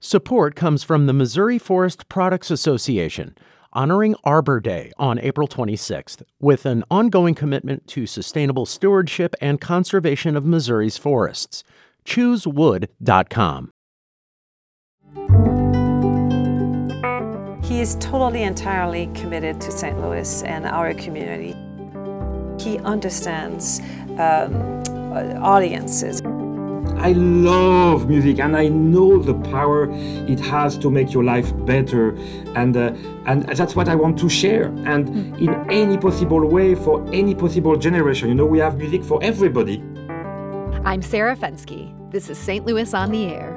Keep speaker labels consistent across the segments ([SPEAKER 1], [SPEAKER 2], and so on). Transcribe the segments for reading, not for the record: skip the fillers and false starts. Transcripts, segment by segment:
[SPEAKER 1] Support comes from the Missouri Forest Products Association, honoring Arbor Day on April 26th, with an ongoing commitment to sustainable stewardship and conservation of Missouri's forests. ChooseWood.com.
[SPEAKER 2] He is totally, entirely committed to St. Louis and our community. He understands audiences.
[SPEAKER 3] I love music, and I know the power it has to make your life better, and that's what I want to share. And in any possible way, for any possible generation, we have music for everybody.
[SPEAKER 4] I'm Sarah Fenske. This is St. Louis on the Air.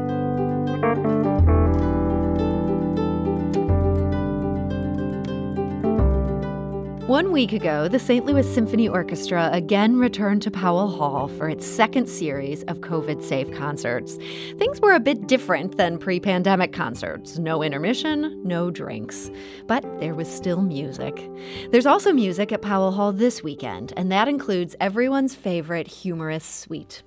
[SPEAKER 4] One week ago, the St. Louis Symphony Orchestra again returned to Powell Hall for its second series of COVID-safe concerts. Things were a bit different than pre-pandemic concerts. No intermission, no drinks. But there was still music. There's also music at Powell Hall this weekend, and that includes everyone's favorite humorous suite.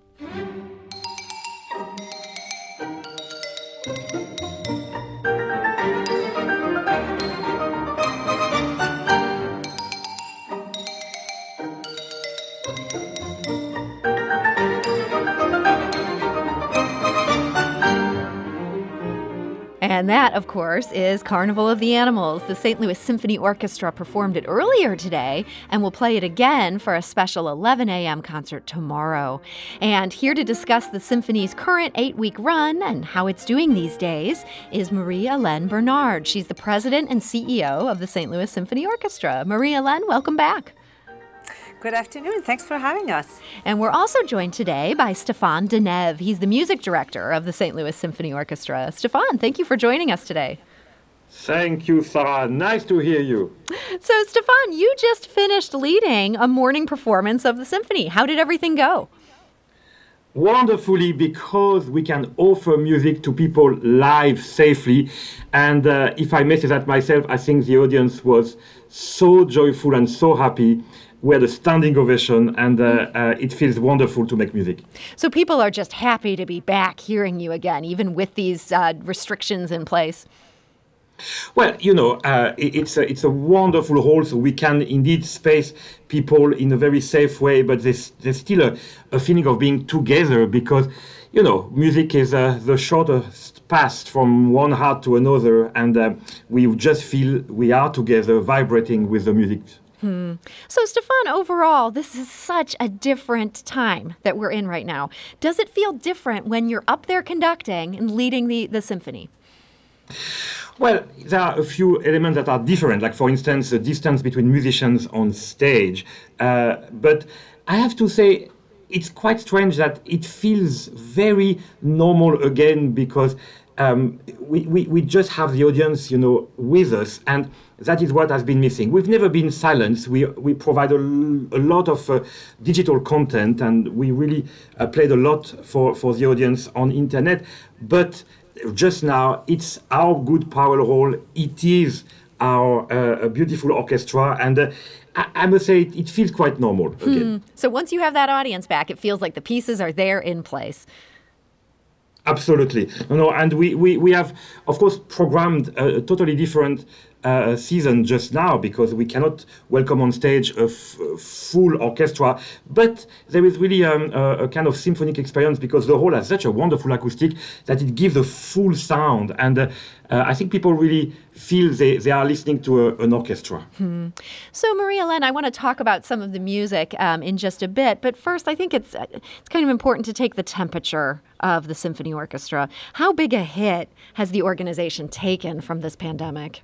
[SPEAKER 4] And that, of course, is Carnival of the Animals. The St. Louis Symphony Orchestra performed it earlier today and will play it again for a special 11 a.m. concert tomorrow. And here to discuss the symphony's current 8-week run and how it's doing these days is Marie-Hélène Bernard. She's the president and CEO of the St. Louis Symphony Orchestra. Marie-Hélène, welcome back.
[SPEAKER 2] Good afternoon. Thanks for having us.
[SPEAKER 4] And we're also joined today by Stéphane Denève. He's the music director of the St. Louis Symphony Orchestra. Stéphane, thank you for joining us today.
[SPEAKER 3] Thank you, Sarah. Nice to hear you.
[SPEAKER 4] So, Stéphane, you just finished leading a morning performance of the symphony. How did everything go?
[SPEAKER 3] Wonderfully, because we can offer music to people live safely. And if I may say that myself, I think the audience was so joyful and so happy. We had a standing ovation, and it feels wonderful to make music.
[SPEAKER 4] So people are just happy to be back hearing you again, even with these restrictions in place.
[SPEAKER 3] Well, it's a wonderful hall, so we can indeed space people in a very safe way, but there's still a feeling of being together because, music is the shortest path from one heart to another, and we just feel we are together, vibrating with the music.
[SPEAKER 4] So, Stéphane, overall, this is such a different time that we're in right now. Does it feel different when you're up there conducting and leading the symphony?
[SPEAKER 3] Well, there are a few elements that are different, like, for instance, the distance between musicians on stage. But I have to say, it's quite strange that it feels very normal again because we just have the audience, with us, and that is what has been missing. We've never been silenced. We provide a lot of digital content, and we really played a lot for the audience on internet. But just now, it's our good Powell Hall. It is our beautiful orchestra, and I must say it feels quite normal again.
[SPEAKER 4] So once you have that audience back, it feels like the pieces are there in place.
[SPEAKER 3] Absolutely. And we have, of course, programmed a totally different season just now because we cannot welcome on stage a full orchestra. But there is really a kind of symphonic experience because the hall has such a wonderful acoustic that it gives a full sound. And I think people really feel they are listening to an orchestra.
[SPEAKER 4] So, Marie-Hélène, I want to talk about some of the music in just a bit. But first, I think it's kind of important to take the temperature of the symphony orchestra. How big a hit has the organization taken from this pandemic?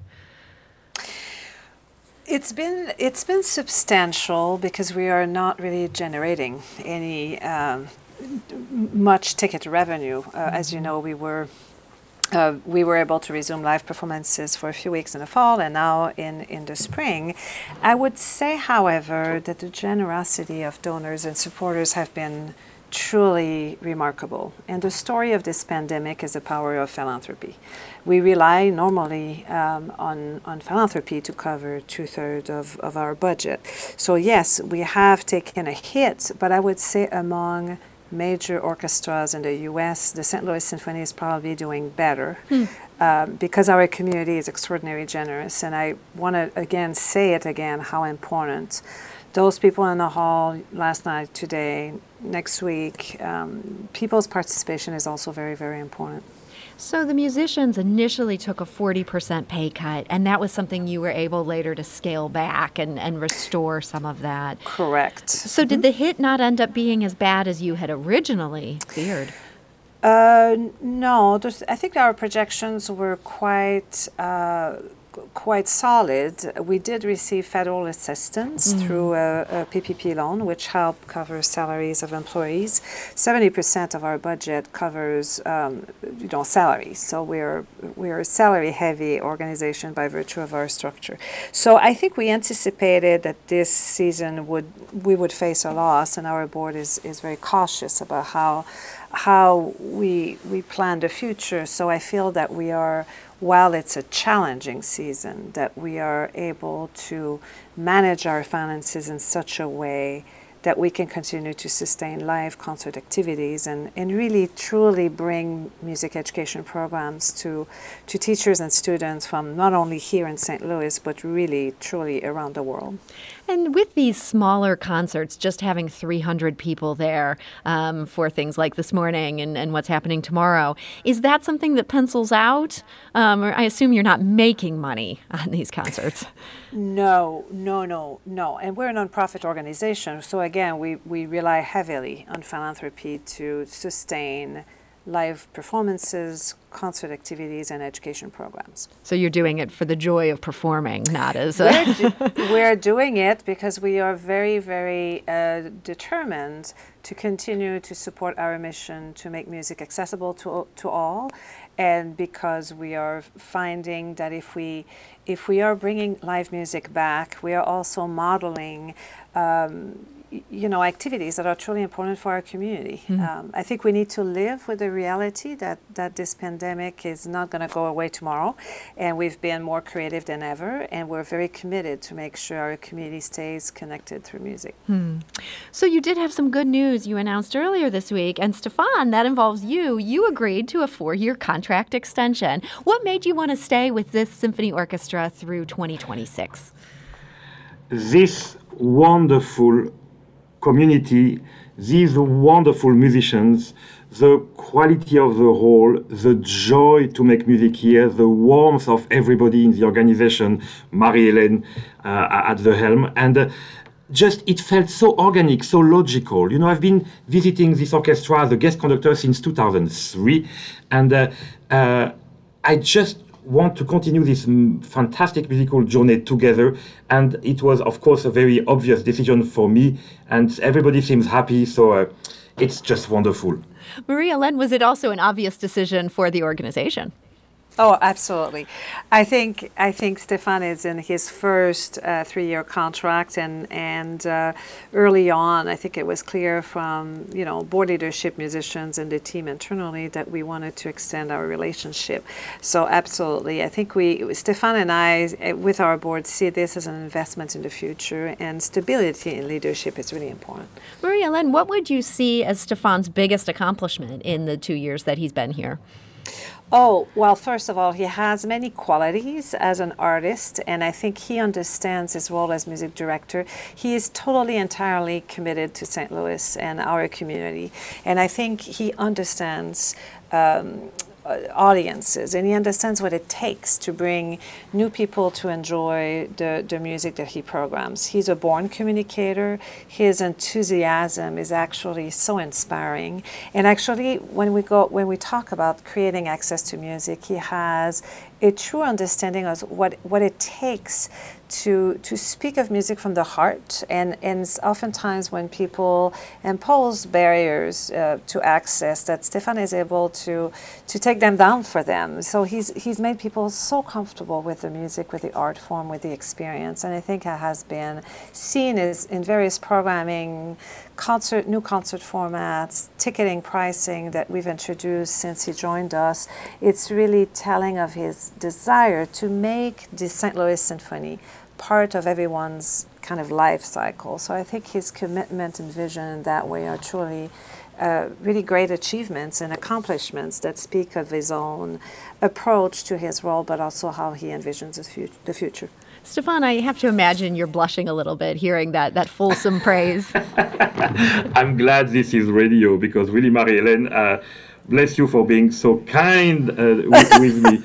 [SPEAKER 2] It's been substantial because we are not really generating any much ticket revenue. As you know, we were able to resume live performances for a few weeks in the fall and now in the spring. I would say, however, that the generosity of donors and supporters have been truly remarkable. And the story of this pandemic is the power of philanthropy. We rely normally on philanthropy to cover 2/3 of our budget. So yes, we have taken a hit, but I would say among major orchestras in the U.S., the St. Louis Symphony is probably doing better because our community is extraordinarily generous. And I want to again say it again, how important those people in the hall last night, today, next week, people's participation is also very, very important.
[SPEAKER 4] So the musicians initially took a 40% pay cut, and that was something you were able later to scale back and restore some of that.
[SPEAKER 2] Correct.
[SPEAKER 4] So did the hit not end up being as bad as you had originally feared?
[SPEAKER 2] No, I think our projections were quite solid. We did receive federal assistance through a PPP loan, which helped cover salaries of employees. 70% of our budget covers, salaries. So we're a salary-heavy organization by virtue of our structure. So I think we anticipated that this season we would face a loss, and our board is very cautious about how we plan the future. So I feel that we are, while it's a challenging season, that we are able to manage our finances in such a way that we can continue to sustain live concert activities and really truly bring music education programs to teachers and students from not only here in St. Louis, but really truly around the world.
[SPEAKER 4] And with these smaller concerts, just having 300 people there for things like this morning and what's happening tomorrow, is that something that pencils out? Or I assume you're not making money on these concerts.
[SPEAKER 2] No. And we're a nonprofit organization. So again, we rely heavily on philanthropy to sustain live performances, concert activities, and education programs.
[SPEAKER 4] So you're doing it for the joy of performing, not as
[SPEAKER 2] We're doing it because we are very, very determined to continue to support our mission to make music accessible to all, and because we are finding that if we are bringing live music back, we are also modeling activities that are truly important for our community. I think we need to live with the reality that this pandemic is not going to go away tomorrow, and we've been more creative than ever, and we're very committed to make sure our community stays connected through music.
[SPEAKER 4] So you did have some good news you announced earlier this week, and Stefan, that involves you. You agreed to a 4-year contract extension. What made you want to stay with this symphony orchestra through 2026?
[SPEAKER 3] This wonderful community, these wonderful musicians, the quality of the hall, the joy to make music here, the warmth of everybody in the organization, Marie-Hélène at the helm, and just it felt so organic, so logical. I've been visiting this orchestra as a guest conductor since 2003, and I just want to continue this fantastic musical journey together, and it was of course a very obvious decision for me, and everybody seems happy, so it's just wonderful.
[SPEAKER 4] Marie-Hélène, was it also an obvious decision for the organization?
[SPEAKER 2] Oh, absolutely. I think Stefan is in his first 3-year contract, and early on, I think it was clear from board leadership, musicians, and the team internally that we wanted to extend our relationship. So absolutely, I think Stefan and I, with our board, see this as an investment in the future, and stability in leadership is really important.
[SPEAKER 4] Marie-Hélène, what would you see as Stefan's biggest accomplishment in the 2 years that he's been here?
[SPEAKER 2] Oh, well, first of all, he has many qualities as an artist, and I think he understands his role as music director. He is totally, entirely committed to St. Louis and our community, and I think he understands audiences, and he understands what it takes to bring new people to enjoy the music that he programs. He's a born communicator. His enthusiasm is actually so inspiring, and actually when we talk about creating access to music, he has a true understanding of what it takes to speak of music from the heart, and oftentimes when people impose barriers to access, that Stefan is able to take them down for them. So he's made people so comfortable with the music, with the art form, with the experience, and I think it has been seen as in various programming, new concert formats, ticketing, pricing that we've introduced since he joined us. It's really telling of his desire to make the St. Louis Symphony part of everyone's kind of life cycle. So I think his commitment and vision in that way are truly really great achievements and accomplishments that speak of his own approach to his role, but also how he envisions the future.
[SPEAKER 4] Stefan, I have to imagine you're blushing a little bit hearing that fulsome praise.
[SPEAKER 3] I'm glad this is radio, because really, Marie-Hélène, bless you for being so kind with me.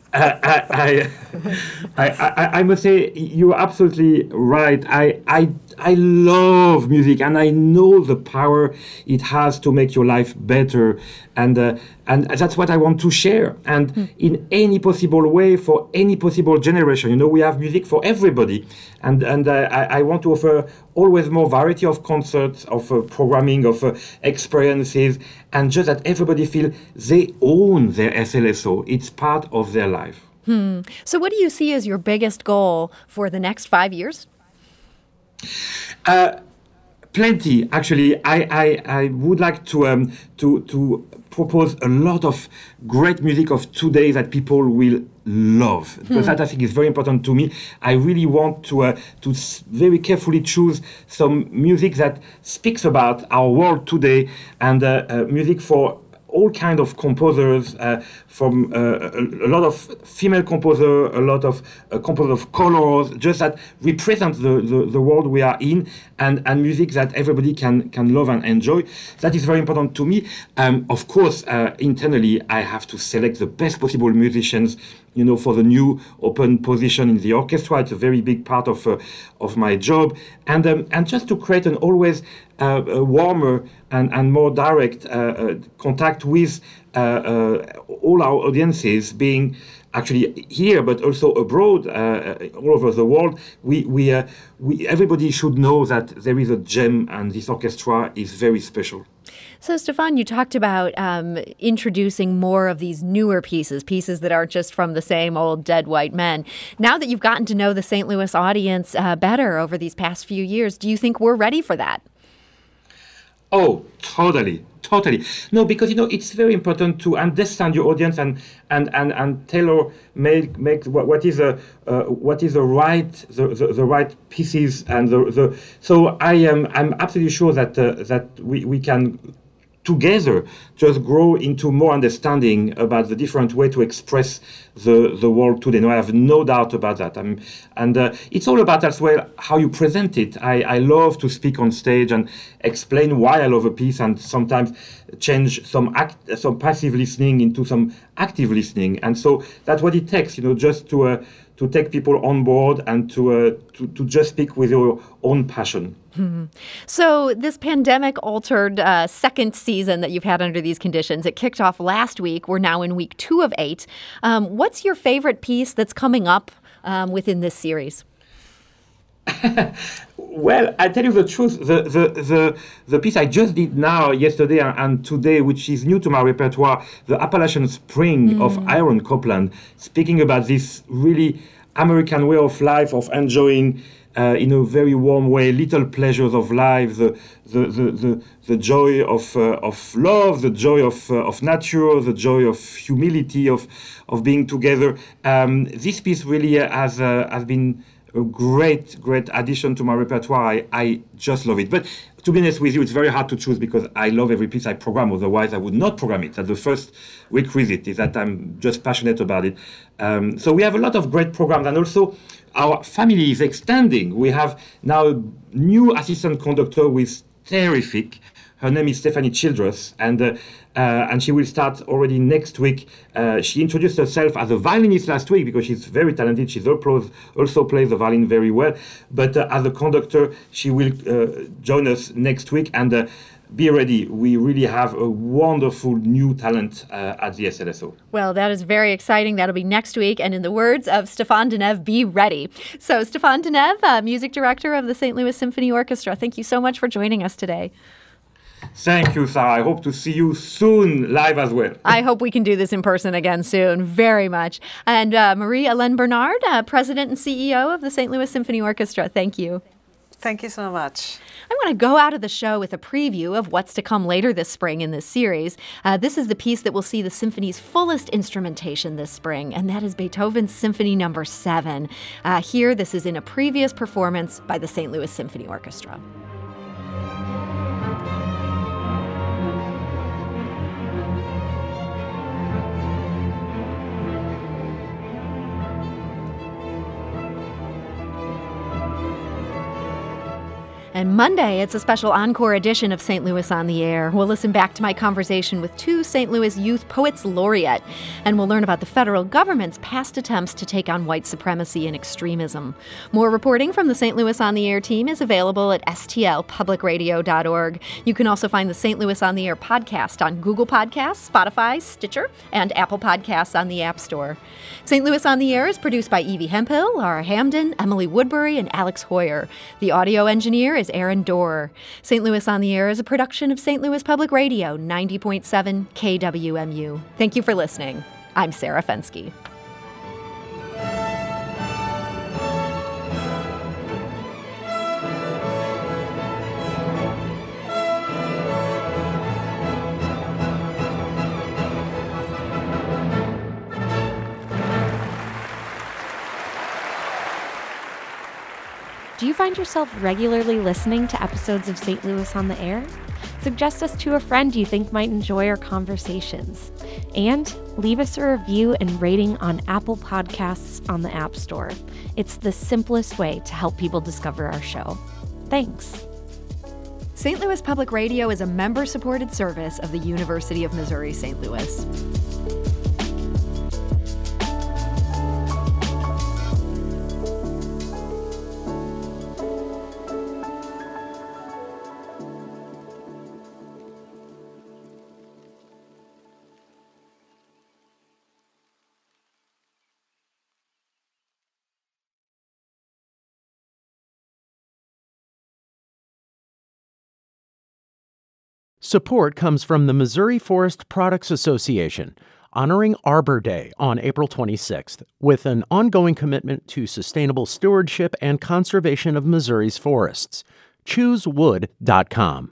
[SPEAKER 3] I must say you're absolutely right. I love music, and I know the power it has to make your life better, and that's what I want to share. And in any possible way, for any possible generation, we have music for everybody, and I want to offer always more variety of concerts, of programming, of experiences, and just that everybody feel they own their SLSO. It's part of their life.
[SPEAKER 4] So what do you see as your biggest goal for the next 5 years?
[SPEAKER 3] Plenty, actually. I would like to propose a lot of great music of today that people will love, because that I think is very important to me. I really want to very carefully choose some music that speaks about our world today, and music for all kinds of composers, from a lot of female composers, a lot of composers of colors, just that represent the world we are in, and music that everybody can love and enjoy. That is very important to me. Of course, internally, I have to select the best possible musicians, for the new open position in the orchestra. It's a very big part of my job, and just to create an always a warmer and more direct contact with all our audiences, being actually here but also abroad, all over the world. We everybody should know that there is a gem, and this orchestra is very special.
[SPEAKER 4] So, Stefan, you talked about introducing more of these newer pieces that aren't just from the same old dead white men. Now that you've gotten to know the St. Louis audience better over these past few years, do you think we're ready for that?
[SPEAKER 3] Oh, totally. No, because it's very important to understand your audience and tailor make what is the right pieces, and so I'm absolutely sure that we can together just grow into more understanding about the different way to express the world today. No, I have no doubt about that. And it's all about as well how you present it. I love to speak on stage and explain why I love a piece, and sometimes change some passive listening into some active listening. And so that's what it takes, just to take people on board and to just speak with your own passion.
[SPEAKER 4] So this pandemic-altered second season that you've had under these conditions, it kicked off last week. We're now in week 2 of 8. What's your favorite piece that's coming up within this series?
[SPEAKER 3] Well, I tell you the truth, the piece I just did yesterday and today, which is new to my repertoire, the Appalachian Spring of Aaron Copland, speaking about this really American way of life, of enjoying in a very warm way little pleasures of life, the joy of love, the joy of nature, the joy of humility, of being together. This piece really has been a great addition to my repertoire. I just love it. But to be honest with you, it's very hard to choose, because I love every piece I program. Otherwise, I would not program it. That's the first requisite, is that I'm just passionate about it. So we have a lot of great programs, and also our family is extending. We have now a new assistant conductor who is terrific. Her name is Stephanie Childress, and she will start already next week. She introduced herself as a violinist last week, because she's very talented. She also plays the violin very well. But as a conductor, she will join us next week. And be ready. We really have a wonderful new talent at the SLSO.
[SPEAKER 4] Well, that is very exciting. That'll be next week. And in the words of Stefan Denève, be ready. So Stefan Denève, music director of the St. Louis Symphony Orchestra, thank you so much for joining us today.
[SPEAKER 3] Thank you, Sarah. I hope to see you soon live as well.
[SPEAKER 4] I hope we can do this in person again soon, very much. And Marie-Hélène Bernard, President and CEO of the St. Louis Symphony Orchestra, thank you.
[SPEAKER 2] Thank you so much.
[SPEAKER 4] I want to go out of the show with a preview of what's to come later this spring in this series. This is the piece that will see the symphony's fullest instrumentation this spring, and that is Beethoven's Symphony No. 7. Here, this is in a previous performance by the St. Louis Symphony Orchestra. And Monday, it's a special encore edition of St. Louis on the Air. We'll listen back to my conversation with two St. Louis Youth Poets Laureate, and we'll learn about the federal government's past attempts to take on white supremacy and extremism. More reporting from the St. Louis on the Air team is available at stlpublicradio.org. You can also find the St. Louis on the Air podcast on Google Podcasts, Spotify, Stitcher, and Apple Podcasts on the App Store. St. Louis on the Air is produced by Evie Hemphill, Laura Hamden, Emily Woodbury, and Alex Hoyer. The audio engineer is Aaron Dorr. St. Louis on the Air is a production of St. Louis Public Radio, 90.7 KWMU. Thank you for listening. I'm Sarah Fenske.
[SPEAKER 5] Do you find yourself regularly listening to episodes of St. Louis on the Air? Suggest us to a friend you think might enjoy our conversations. And leave us a review and rating on Apple Podcasts on the App Store. It's the simplest way to help people discover our show. Thanks.
[SPEAKER 4] St. Louis Public Radio is a member-supported service of the University of Missouri-St. Louis.
[SPEAKER 1] Support comes from the Missouri Forest Products Association, honoring Arbor Day on April 26th, with an ongoing commitment to sustainable stewardship and conservation of Missouri's forests. ChooseWood.com